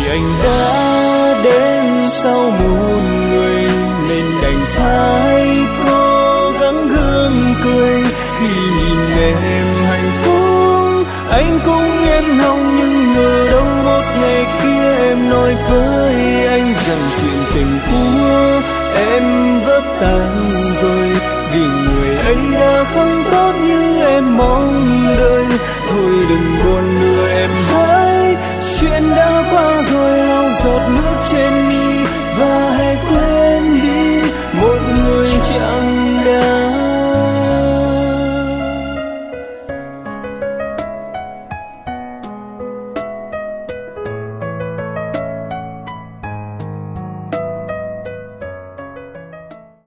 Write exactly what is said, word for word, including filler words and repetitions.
anh đã đến sau một người nên đành phải cố gắng gượng cười. Khi nhìn em hạnh phúc anh cũng yên lòng, nhưng ngờ đâu một ngày kia em nói với anh rằng chuyện tình của em vỡ tan rồi, vì người ấy đã không tốt như em mong đợi. Thôi đừng buồn nữa em hãy, chuyện đã qua rồi, lau giọt nước trên mi và hãy quên đi một người chẳng